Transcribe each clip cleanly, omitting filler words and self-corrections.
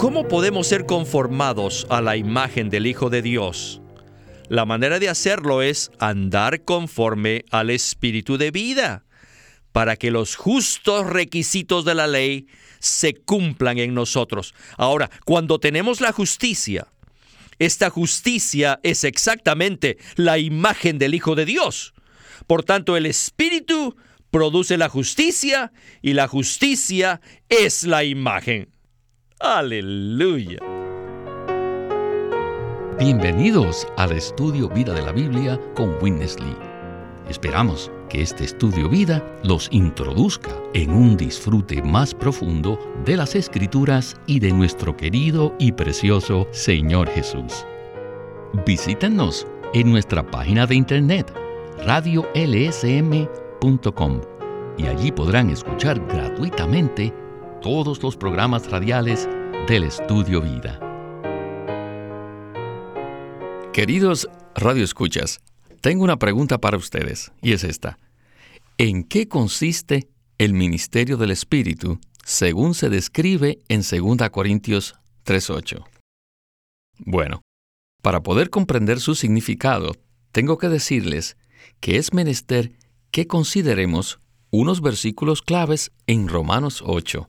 ¿Cómo podemos ser conformados a la imagen del Hijo de Dios? La manera de hacerlo es andar conforme al Espíritu de vida, para que los justos requisitos de la ley se cumplan en nosotros. Ahora, cuando tenemos la justicia, esta justicia es exactamente la imagen del Hijo de Dios. Por tanto, el Espíritu produce la justicia y la justicia es la imagen. ¡Aleluya! Bienvenidos al Estudio Vida de la Biblia con Witness Lee. Esperamos que este Estudio Vida los introduzca en un disfrute más profundo de las Escrituras y de nuestro querido y precioso Señor Jesús. Visítenos en nuestra página de internet radiolsm.com y allí podrán escuchar gratuitamente todos los programas radiales del Estudio Vida. Queridos radioescuchas, tengo una pregunta para ustedes, y es esta. ¿En qué consiste el ministerio del Espíritu según se describe en 2 Corintios 3:8? Bueno, para poder comprender su significado, tengo que decirles que es menester que consideremos unos versículos claves en Romanos 8.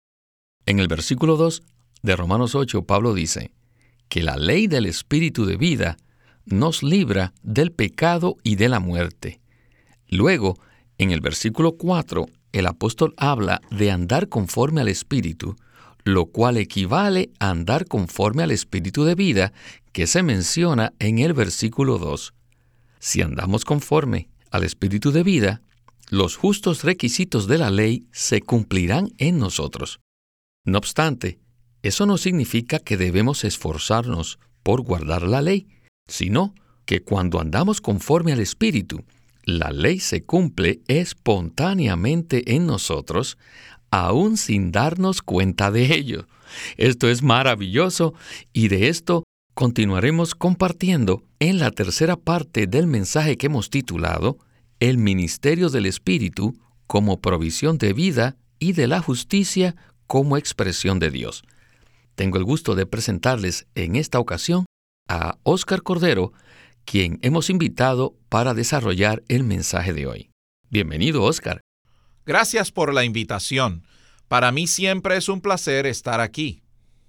En el versículo 2 de Romanos 8, Pablo dice que la ley del Espíritu de vida nos libra del pecado y de la muerte. Luego, en el versículo 4, el apóstol habla de andar conforme al Espíritu, lo cual equivale a andar conforme al Espíritu de vida que se menciona en el versículo 2. Si andamos conforme al Espíritu de vida, los justos requisitos de la ley se cumplirán en nosotros. No obstante, eso no significa que debemos esforzarnos por guardar la ley, sino que cuando andamos conforme al Espíritu, la ley se cumple espontáneamente en nosotros, aún sin darnos cuenta de ello. Esto es maravilloso y de esto continuaremos compartiendo en la tercera parte del mensaje que hemos titulado El ministerio del Espíritu como provisión de vida y de la justicia como expresión de Dios. Tengo el gusto de presentarles en esta ocasión a Óscar Cordero, quien hemos invitado para desarrollar el mensaje de hoy. Bienvenido, Óscar. Gracias por la invitación. Para mí siempre es un placer estar aquí.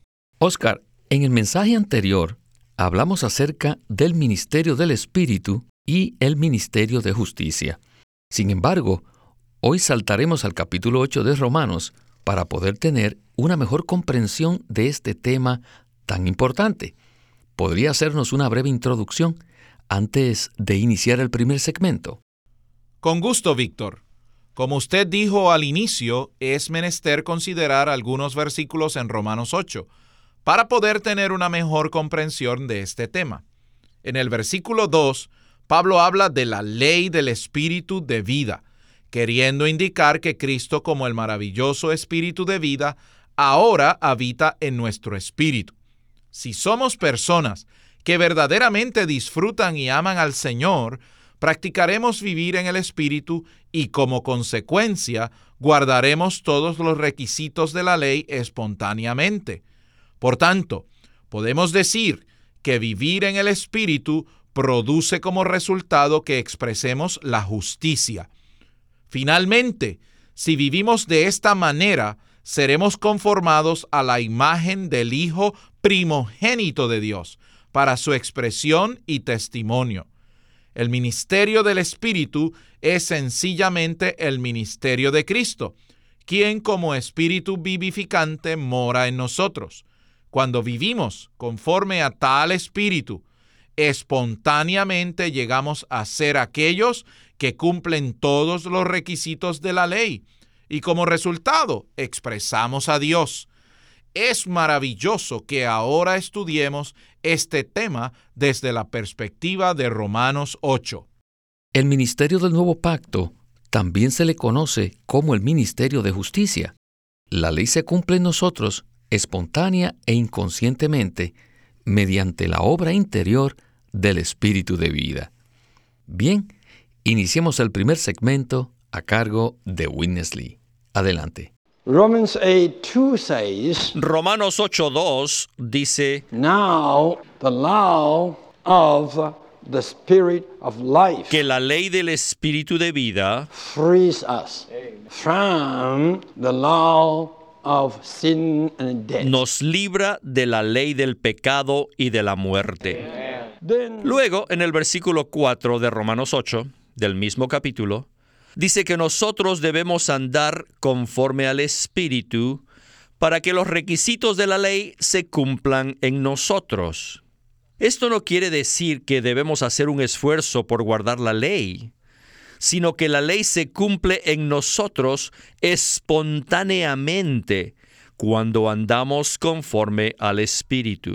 Óscar, en el mensaje anterior hablamos acerca del ministerio del Espíritu y el ministerio de justicia. Sin embargo, hoy saltaremos al capítulo 8 de Romanos para poder tener una mejor comprensión de este tema tan importante. ¿Podría hacernos una breve introducción antes de iniciar el primer segmento? Con gusto, Víctor. Como usted dijo al inicio, es menester considerar algunos versículos en Romanos 8 para poder tener una mejor comprensión de este tema. En el versículo 2, Pablo habla de la ley del Espíritu de vida, queriendo indicar que Cristo, como el maravilloso Espíritu de vida, ahora habita en nuestro espíritu. Si somos personas que verdaderamente disfrutan y aman al Señor, practicaremos vivir en el Espíritu y, como consecuencia, guardaremos todos los requisitos de la ley espontáneamente. Por tanto, podemos decir que vivir en el Espíritu produce como resultado que expresemos la justicia. Finalmente, si vivimos de esta manera, seremos conformados a la imagen del Hijo primogénito de Dios, para su expresión y testimonio. El ministerio del Espíritu es sencillamente el ministerio de Cristo, quien como Espíritu vivificante mora en nosotros. Cuando vivimos conforme a tal Espíritu, espontáneamente llegamos a ser aquellos que cumplen todos los requisitos de la ley y como resultado expresamos a Dios. Es maravilloso que ahora estudiemos este tema desde la perspectiva de Romanos 8. El ministerio del Nuevo Pacto también se le conoce como el ministerio de justicia. La ley se cumple en nosotros espontánea e inconscientemente mediante la obra interior del Espíritu de vida. Bien, iniciemos el primer segmento a cargo de Witness Lee. Adelante. Romans 8:2 says, Romanos 8:2 dice, now the law of the Spirit of life que la ley del Espíritu de vida frees us from the law of sin and death. nos libra de la ley del pecado y de la muerte. Then Luego, en el versículo 4 de Romanos 8, del mismo capítulo, dice que nosotros debemos andar conforme al Espíritu para que los requisitos de la ley se cumplan en nosotros. Esto no quiere decir que debemos hacer un esfuerzo por guardar la ley, sino que la ley se cumple en nosotros espontáneamente cuando andamos conforme al Espíritu.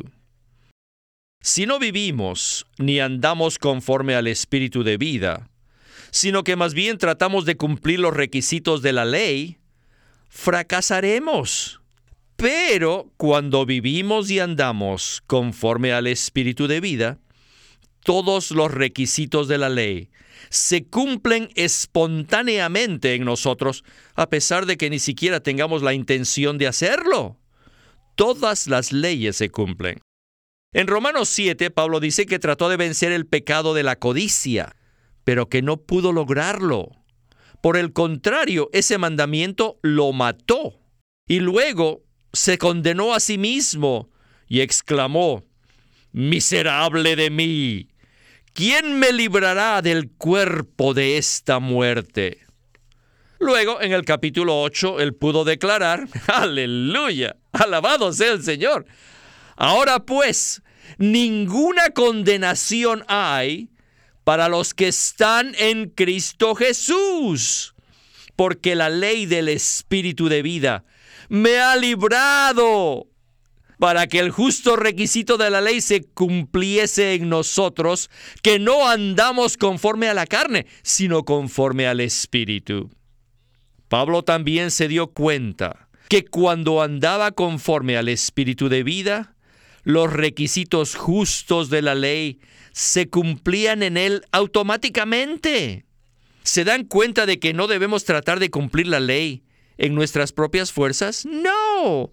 Si no vivimos ni andamos conforme al Espíritu de vida, sino que más bien tratamos de cumplir los requisitos de la ley, fracasaremos. Pero cuando vivimos y andamos conforme al Espíritu de vida, todos los requisitos de la ley se cumplen espontáneamente en nosotros, a pesar de que ni siquiera tengamos la intención de hacerlo. Todas las leyes se cumplen. En Romanos 7, Pablo dice que trató de vencer el pecado de la codicia, pero que no pudo lograrlo. Por el contrario, ese mandamiento lo mató. Y luego se condenó a sí mismo y exclamó, «Miserable de mí, ¿quién me librará del cuerpo de esta muerte?». Luego, en el capítulo 8, él pudo declarar, ¡aleluya! ¡Alabado sea el Señor! Ahora pues, ninguna condenación hay para los que están en Cristo Jesús, porque la ley del Espíritu de vida me ha librado para que el justo requisito de la ley se cumpliese en nosotros, que no andamos conforme a la carne, sino conforme al Espíritu. Pablo también se dio cuenta que cuando andaba conforme al Espíritu de vida, los requisitos justos de la ley se cumplían en él automáticamente. ¿Se dan cuenta de que no debemos tratar de cumplir la ley en nuestras propias fuerzas? No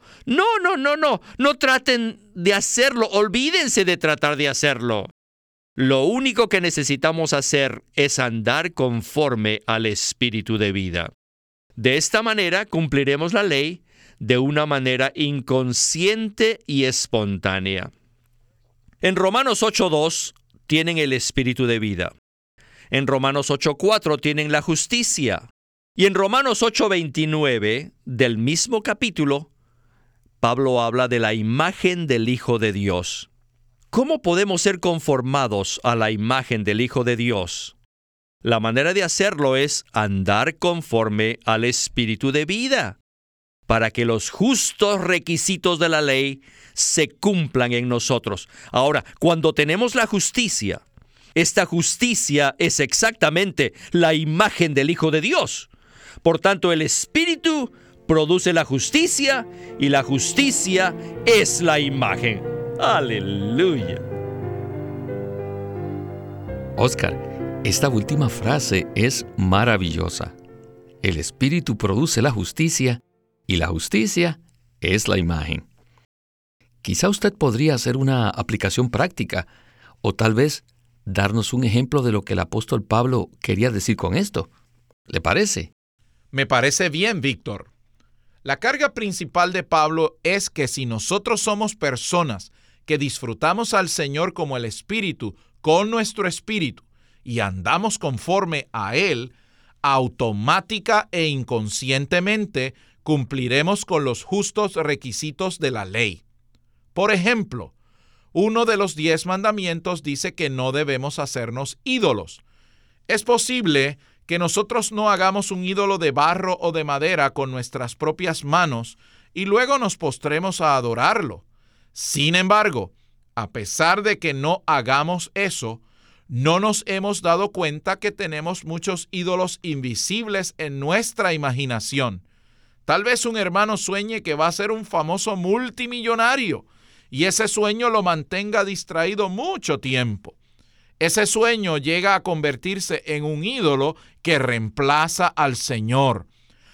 traten de hacerlo, olvídense de tratar de hacerlo. Lo único que necesitamos hacer es andar conforme al Espíritu de vida. De esta manera cumpliremos la ley de una manera inconsciente y espontánea. En Romanos 8:2 tienen el Espíritu de vida. En Romanos 8:4 tienen la justicia. Y en Romanos 8:29 del mismo capítulo, Pablo habla de la imagen del Hijo de Dios. ¿Cómo podemos ser conformados a la imagen del Hijo de Dios? La manera de hacerlo es andar conforme al Espíritu de vida, para que los justos requisitos de la ley se cumplan en nosotros. Ahora, cuando tenemos la justicia, esta justicia es exactamente la imagen del Hijo de Dios. Por tanto, el Espíritu produce la justicia y la justicia es la imagen. ¡Aleluya! Oscar, esta última frase es maravillosa. El Espíritu produce la justicia y la justicia es la imagen. Quizá usted podría hacer una aplicación práctica o tal vez darnos un ejemplo de lo que el apóstol Pablo quería decir con esto. ¿Le parece? Me parece bien, Víctor. La carga principal de Pablo es que si nosotros somos personas que disfrutamos al Señor como el Espíritu, con nuestro espíritu, y andamos conforme a Él, automática e inconscientemente cumpliremos con los justos requisitos de la ley. Por ejemplo, uno de los 10 mandamientos dice que no debemos hacernos ídolos. Es posible que nosotros no hagamos un ídolo de barro o de madera con nuestras propias manos y luego nos postremos a adorarlo. Sin embargo, a pesar de que no hagamos eso, no nos hemos dado cuenta que tenemos muchos ídolos invisibles en nuestra imaginación. Tal vez un hermano sueñe que va a ser un famoso multimillonario y ese sueño lo mantenga distraído mucho tiempo. Ese sueño llega a convertirse en un ídolo que reemplaza al Señor.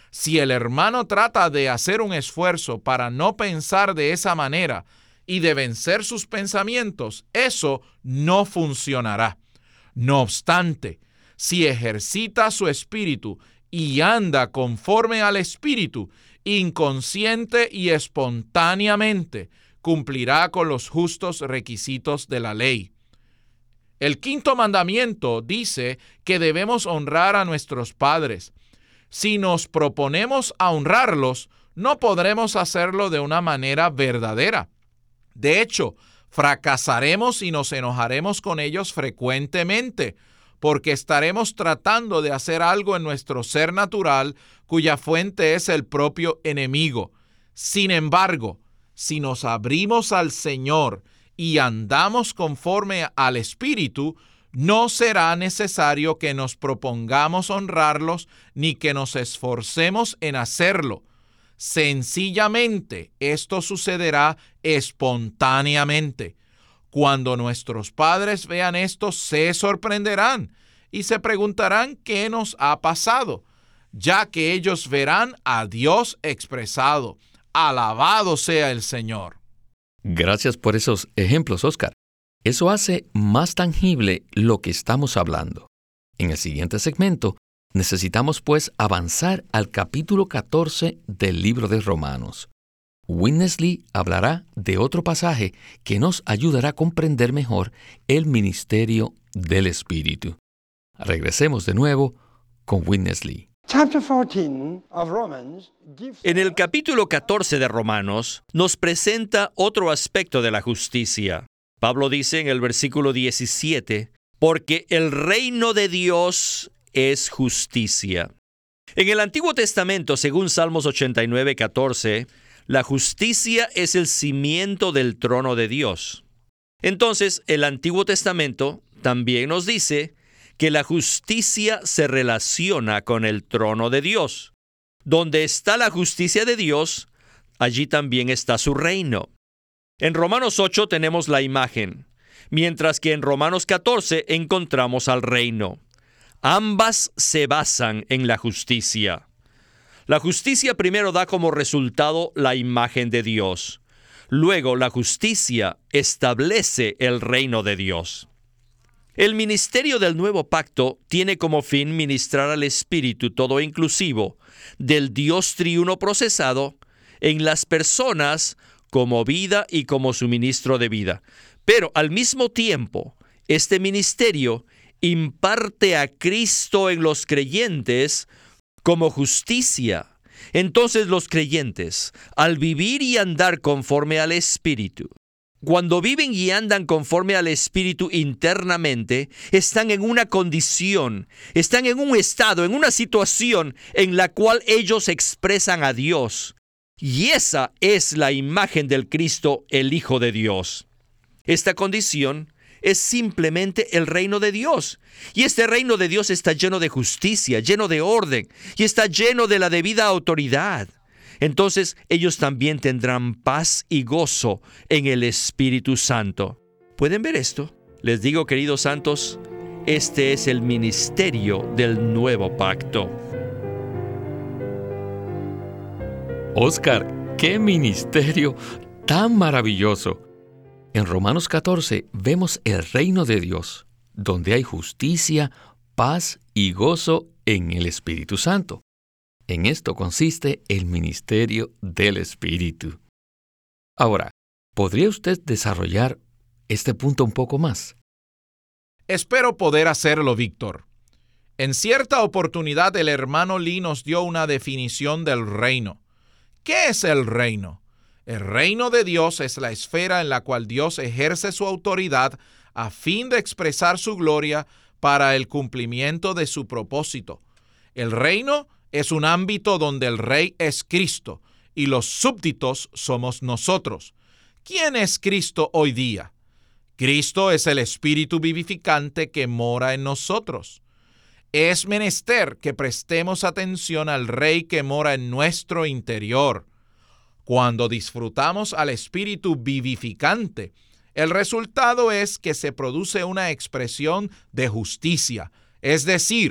Si el hermano trata de hacer un esfuerzo para no pensar de esa manera y de vencer sus pensamientos, eso no funcionará. No obstante, si ejercita su espíritu y anda conforme al espíritu, inconsciente y espontáneamente, cumplirá con los justos requisitos de la ley. El quinto mandamiento dice que debemos honrar a nuestros padres. Si nos proponemos a honrarlos, no podremos hacerlo de una manera verdadera. De hecho, fracasaremos y nos enojaremos con ellos frecuentemente, porque estaremos tratando de hacer algo en nuestro ser natural cuya fuente es el propio enemigo. Sin embargo, si nos abrimos al Señor y andamos conforme al Espíritu, no será necesario que nos propongamos honrarlos ni que nos esforcemos en hacerlo. Sencillamente, esto sucederá espontáneamente. Cuando nuestros padres vean esto, se sorprenderán y se preguntarán qué nos ha pasado, ya que ellos verán a Dios expresado. Alabado sea el Señor. Gracias por esos ejemplos, Oscar. Eso hace más tangible lo que estamos hablando. En el siguiente segmento, necesitamos pues avanzar al capítulo 14 del libro de Romanos. Witness Lee hablará de otro pasaje que nos ayudará a comprender mejor el ministerio del Espíritu. Regresemos de nuevo con Witness Lee. En el capítulo 14 de Romanos nos presenta otro aspecto de la justicia. Pablo dice en el versículo 17, porque el reino de Dios es justicia. En el Antiguo Testamento, según Salmos 89:14, la justicia es el cimiento del trono de Dios. Entonces, el Antiguo Testamento también nos dice que la justicia se relaciona con el trono de Dios. Donde está la justicia de Dios, allí también está su reino. En Romanos 8 tenemos la imagen, mientras que en Romanos 14 encontramos al reino. Ambas se basan en la justicia. La justicia primero da como resultado la imagen de Dios. Luego, la justicia establece el reino de Dios. El ministerio del nuevo pacto tiene como fin ministrar al Espíritu todo inclusivo del Dios triuno procesado en las personas como vida y como suministro de vida. Pero al mismo tiempo, este ministerio imparte a Cristo en los creyentes como justicia. Entonces los creyentes, al vivir y andar conforme al Espíritu, cuando viven y andan conforme al Espíritu internamente, están en una condición, están en un estado, en una situación en la cual ellos expresan a Dios. Y esa es la imagen del Cristo, el Hijo de Dios. Esta condición es simplemente el reino de Dios. Y este reino de Dios está lleno de justicia, lleno de orden, y está lleno de la debida autoridad. Entonces ellos también tendrán paz y gozo en el Espíritu Santo. ¿Pueden ver esto? Les digo, queridos santos, este es el ministerio del nuevo pacto. Oscar, ¡qué ministerio tan maravilloso! En Romanos 14 vemos el reino de Dios, donde hay justicia, paz y gozo en el Espíritu Santo. En esto consiste el ministerio del Espíritu. Ahora, ¿podría usted desarrollar este punto un poco más? Espero poder hacerlo, Víctor. En cierta oportunidad el hermano Lee nos dio una definición del reino. ¿Qué es el reino? El reino de Dios es la esfera en la cual Dios ejerce su autoridad a fin de expresar su gloria para el cumplimiento de su propósito. El reino es un ámbito donde el rey es Cristo y los súbditos somos nosotros. ¿Quién es Cristo hoy día? Cristo es el Espíritu vivificante que mora en nosotros. Es menester que prestemos atención al Rey que mora en nuestro interior. Cuando disfrutamos al Espíritu vivificante, el resultado es que se produce una expresión de justicia, es decir,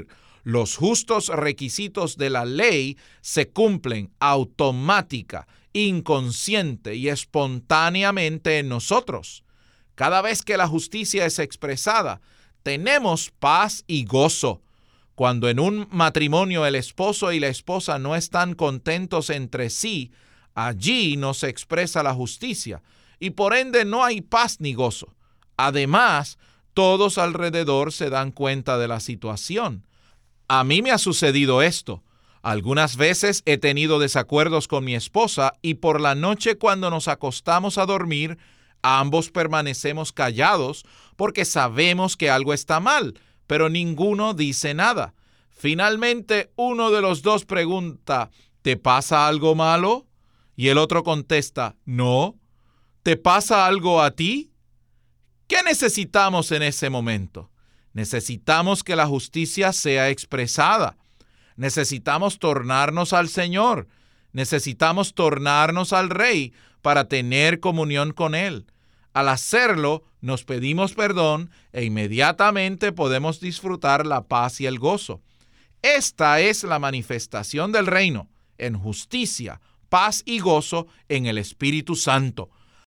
Los justos requisitos de la ley se cumplen automática, inconsciente y espontáneamente en nosotros. Cada vez que la justicia es expresada, tenemos paz y gozo. Cuando en un matrimonio el esposo y la esposa no están contentos entre sí, allí no se expresa la justicia y por ende no hay paz ni gozo. Además, todos alrededor se dan cuenta de la situación. A mí me ha sucedido esto. Algunas veces he tenido desacuerdos con mi esposa y por la noche cuando nos acostamos a dormir, ambos permanecemos callados porque sabemos que algo está mal, pero ninguno dice nada. Finalmente, uno de los dos pregunta, ¿te pasa algo malo? Y el otro contesta, no. ¿Te pasa algo a ti? ¿Qué necesitamos en ese momento? Necesitamos que la justicia sea expresada. Necesitamos tornarnos al Señor. Necesitamos tornarnos al Rey para tener comunión con Él. Al hacerlo, nos pedimos perdón e inmediatamente podemos disfrutar la paz y el gozo. Esta es la manifestación del reino, en justicia, paz y gozo en el Espíritu Santo.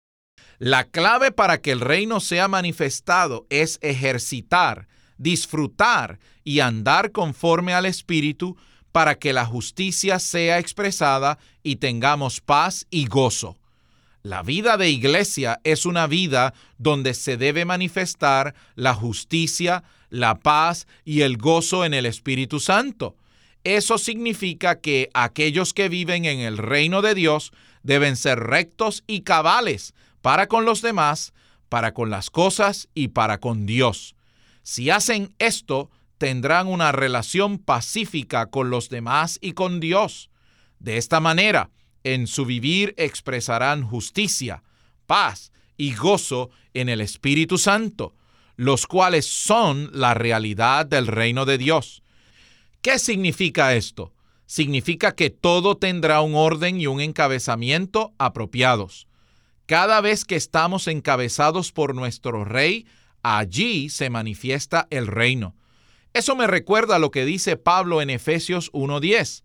La clave para que el reino sea manifestado es ejercitar, disfrutar y andar conforme al Espíritu para que la justicia sea expresada y tengamos paz y gozo. La vida de iglesia es una vida donde se debe manifestar la justicia, la paz y el gozo en el Espíritu Santo. Eso significa que aquellos que viven en el reino de Dios deben ser rectos y cabales para con los demás, para con las cosas y para con Dios. Si hacen esto, tendrán una relación pacífica con los demás y con Dios. De esta manera, en su vivir expresarán justicia, paz y gozo en el Espíritu Santo, los cuales son la realidad del reino de Dios. ¿Qué significa esto? Significa que todo tendrá un orden y un encabezamiento apropiados. Cada vez que estamos encabezados por nuestro Rey, allí se manifiesta el reino. Eso me recuerda lo que dice Pablo en Efesios 1:10.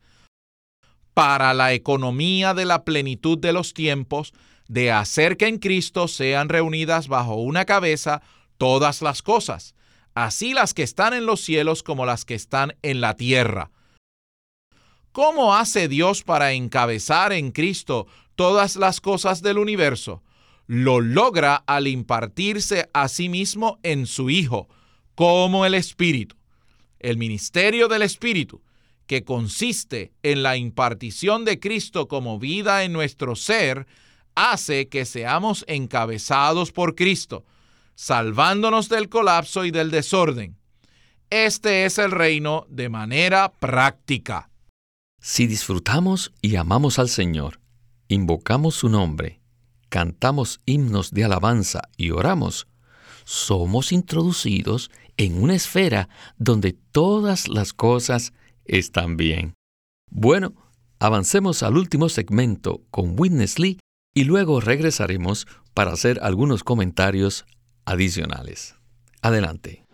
Para la economía de la plenitud de los tiempos, de hacer que en Cristo sean reunidas bajo una cabeza todas las cosas, así las que están en los cielos como las que están en la tierra. ¿Cómo hace Dios para encabezar en Cristo todas las cosas del universo? Lo logra al impartirse a sí mismo en su Hijo, como el Espíritu. El ministerio del Espíritu, que consiste en la impartición de Cristo como vida en nuestro ser, hace que seamos encabezados por Cristo, salvándonos del colapso y del desorden. Este es el reino de manera práctica. Si disfrutamos y amamos al Señor, invocamos su nombre, cantamos himnos de alabanza y oramos, somos introducidos en una esfera donde todas las cosas están bien. Bueno, avancemos al último segmento con Witness Lee y luego regresaremos para hacer algunos comentarios adicionales. Adelante.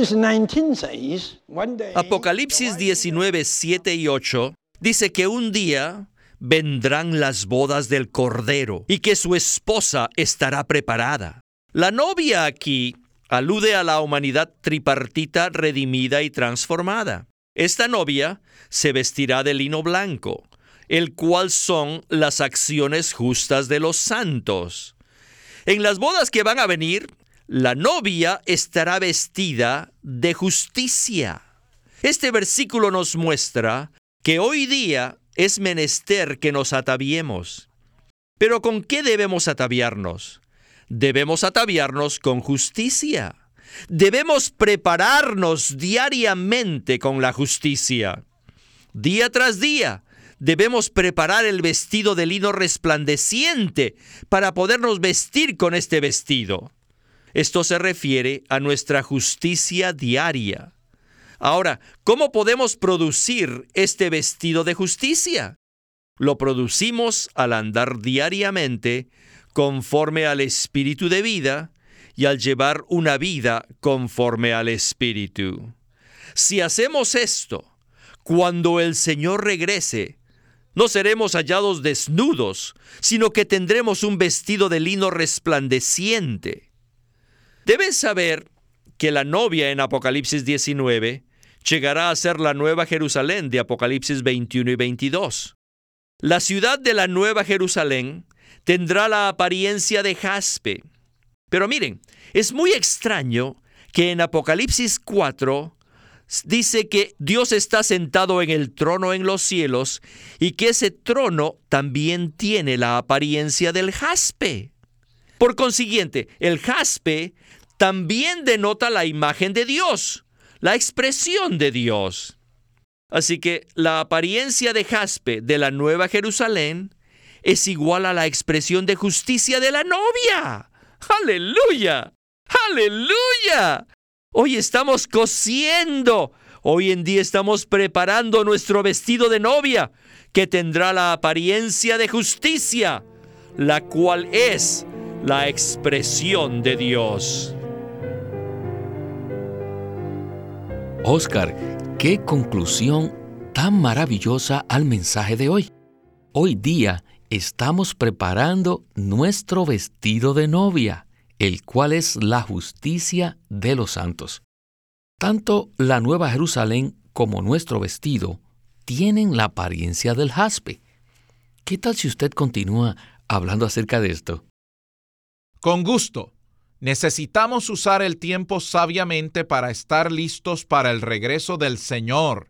Apocalipsis 19, 7 y 8 dice que un día vendrán las bodas del Cordero y que su esposa estará preparada. La novia aquí alude a la humanidad tripartita redimida y transformada. Esta novia se vestirá de lino blanco, el cual son las acciones justas de los santos. En las bodas que van a venir, la novia estará vestida de justicia. Este versículo nos muestra que hoy día es menester que nos ataviemos. ¿Pero con qué debemos ataviarnos? Debemos ataviarnos con justicia. Debemos prepararnos diariamente con la justicia. Día tras día, debemos preparar el vestido de lino resplandeciente para podernos vestir con este vestido. Esto se refiere a nuestra justicia diaria. Ahora, ¿cómo podemos producir este vestido de justicia? Lo producimos al andar diariamente conforme al Espíritu de vida y al llevar una vida conforme al Espíritu. Si hacemos esto, cuando el Señor regrese, no seremos hallados desnudos, sino que tendremos un vestido de lino resplandeciente. Debes saber que la novia en Apocalipsis 19 llegará a ser la Nueva Jerusalén de Apocalipsis 21 y 22. La ciudad de la Nueva Jerusalén tendrá la apariencia de jaspe. Pero miren, es muy extraño que en Apocalipsis 4 dice que Dios está sentado en el trono en los cielos y que ese trono también tiene la apariencia del jaspe. Por consiguiente, el jaspe también denota la imagen de Dios, la expresión de Dios. Así que la apariencia de jaspe de la Nueva Jerusalén es igual a la expresión de justicia de la novia. ¡Aleluya! ¡Aleluya! Hoy estamos cosiendo. Hoy en día estamos preparando nuestro vestido de novia, que tendrá la apariencia de justicia, la cual es la expresión de Dios. Oscar, qué conclusión tan maravillosa al mensaje de hoy. Hoy día estamos preparando nuestro vestido de novia, el cual es la justicia de los santos. Tanto la Nueva Jerusalén como nuestro vestido tienen la apariencia del jaspe. ¿Qué tal si usted continúa hablando acerca de esto? Con gusto. Necesitamos usar el tiempo sabiamente para estar listos para el regreso del Señor.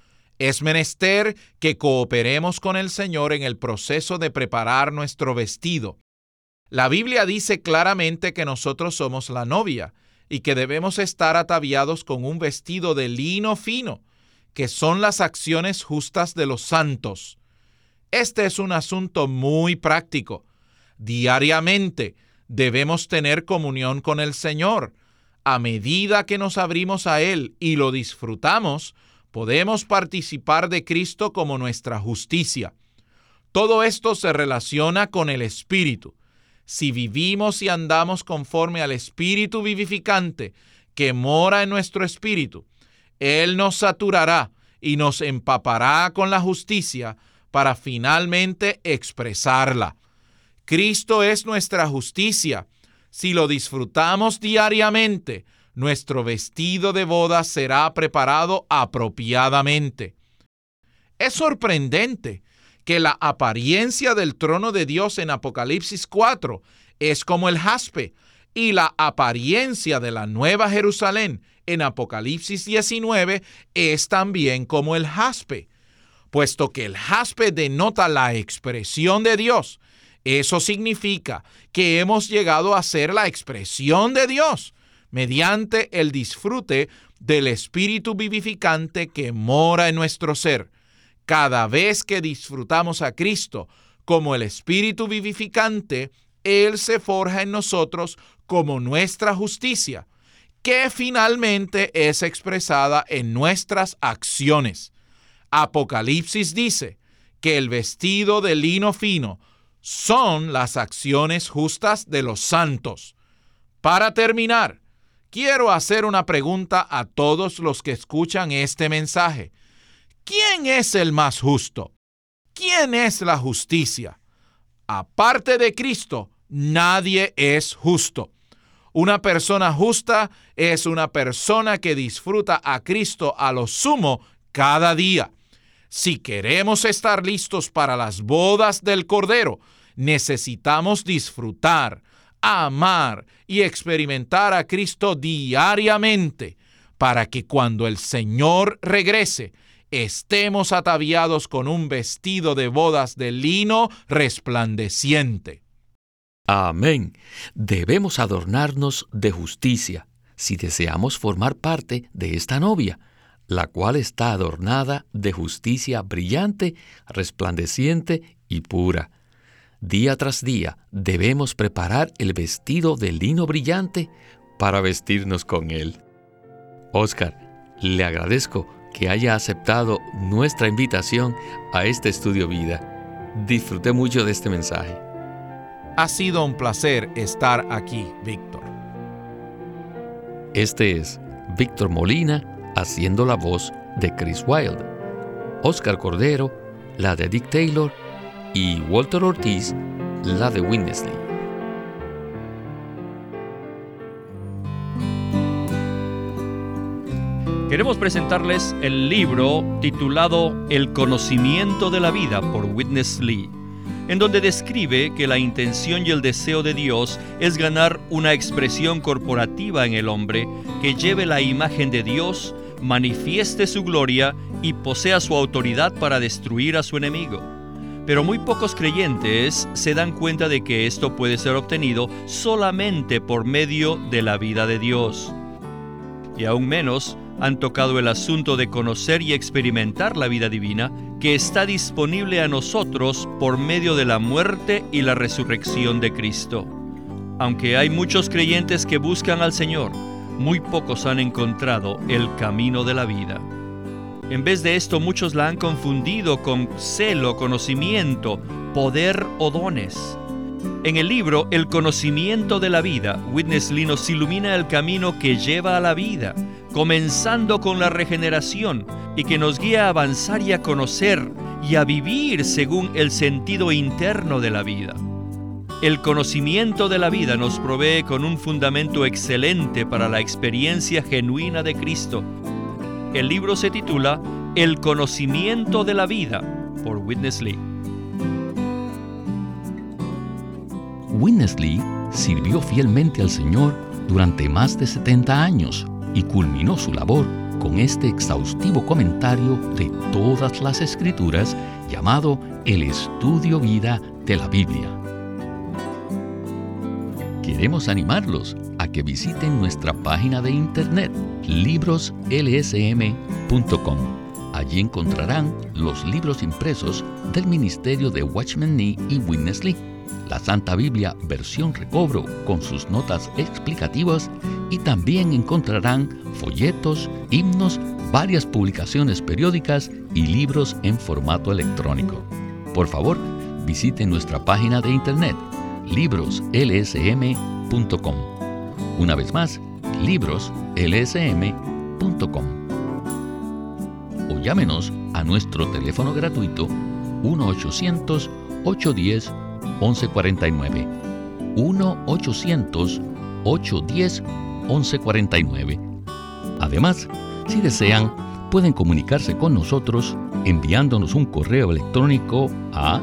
Es menester que cooperemos con el Señor en el proceso de preparar nuestro vestido. La Biblia dice claramente que nosotros somos la novia y que debemos estar ataviados con un vestido de lino fino, que son las acciones justas de los santos. Este es un asunto muy práctico. Diariamente debemos tener comunión con el Señor. A medida que nos abrimos a Él y lo disfrutamos, podemos participar de Cristo como nuestra justicia. Todo esto se relaciona con el Espíritu. Si vivimos y andamos conforme al Espíritu vivificante que mora en nuestro espíritu, Él nos saturará y nos empapará con la justicia para finalmente expresarla. Cristo es nuestra justicia. Si lo disfrutamos diariamente, nuestro vestido de boda será preparado apropiadamente. Es sorprendente que la apariencia del trono de Dios en Apocalipsis 4 es como el jaspe y la apariencia de la Nueva Jerusalén en Apocalipsis 19 es también como el jaspe. Puesto que el jaspe denota la expresión de Dios, eso significa que hemos llegado a ser la expresión de Dios mediante el disfrute del Espíritu vivificante que mora en nuestro ser. Cada vez que disfrutamos a Cristo como el Espíritu vivificante, Él se forja en nosotros como nuestra justicia, que finalmente es expresada en nuestras acciones. Apocalipsis dice que el vestido de lino fino son las acciones justas de los santos. Para terminar, quiero hacer una pregunta a todos los que escuchan este mensaje. ¿Quién es el más justo? ¿Quién es la justicia? Aparte de Cristo, nadie es justo. Una persona justa es una persona que disfruta a Cristo a lo sumo cada día. Si queremos estar listos para las bodas del Cordero, necesitamos disfrutar, amar y experimentar a Cristo diariamente para que cuando el Señor regrese, estemos ataviados con un vestido de bodas de lino resplandeciente. Amén. Debemos adornarnos de justicia si deseamos formar parte de esta novia, la cual está adornada de justicia brillante, resplandeciente y pura. Día tras día debemos preparar el vestido de lino brillante para vestirnos con él. Oscar, le agradezco que haya aceptado nuestra invitación a este estudio vida. Disfruté mucho de este mensaje. Ha sido un placer estar aquí, Víctor. Este es Víctor Molina haciendo la voz de Chris Wilde, Oscar Cordero, la de Dick Taylor, y Walter Ortiz, la de Witness Lee. Queremos presentarles el libro titulado El conocimiento de la vida por Witness Lee, en donde describe que la intención y el deseo de Dios es ganar una expresión corporativa en el hombre que lleve la imagen de Dios, manifieste su gloria y posea su autoridad para destruir a su enemigo. Pero muy pocos creyentes se dan cuenta de que esto puede ser obtenido solamente por medio de la vida de Dios. Y aún menos han tocado el asunto de conocer y experimentar la vida divina que está disponible a nosotros por medio de la muerte y la resurrección de Cristo. Aunque hay muchos creyentes que buscan al Señor, muy pocos han encontrado el camino de la vida. En vez de esto, muchos la han confundido con celo, conocimiento, poder o dones. En el libro El conocimiento de la vida, Witness Lee nos ilumina el camino que lleva a la vida, comenzando con la regeneración y que nos guía a avanzar y a conocer y a vivir según el sentido interno de la vida. El conocimiento de la vida nos provee con un fundamento excelente para la experiencia genuina de Cristo. El libro se titula El conocimiento de la vida por Witness Lee. Witness Lee sirvió fielmente al Señor durante más de 70 años y culminó su labor con este exhaustivo comentario de todas las Escrituras llamado El Estudio Vida de la Biblia. Queremos animarlos a que visiten nuestra página de internet libroslsm.com. Allí encontrarán los libros impresos del ministerio de Watchman Nee y Witness Lee, la Santa Biblia versión recobro con sus notas explicativas, y también encontrarán folletos, himnos, varias publicaciones periódicas y libros en formato electrónico. Por favor, visiten nuestra página de internet libroslsm.com. Una vez más, libroslsm.com. O llámenos a nuestro teléfono gratuito 1-800-810-1149. 1-800-810-1149. Además, si desean, pueden comunicarse con nosotros enviándonos un correo electrónico a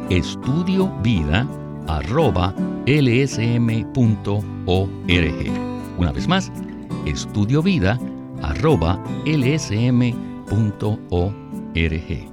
estudiovida@lsm.org. Una vez más, estudiovida@lsm.org.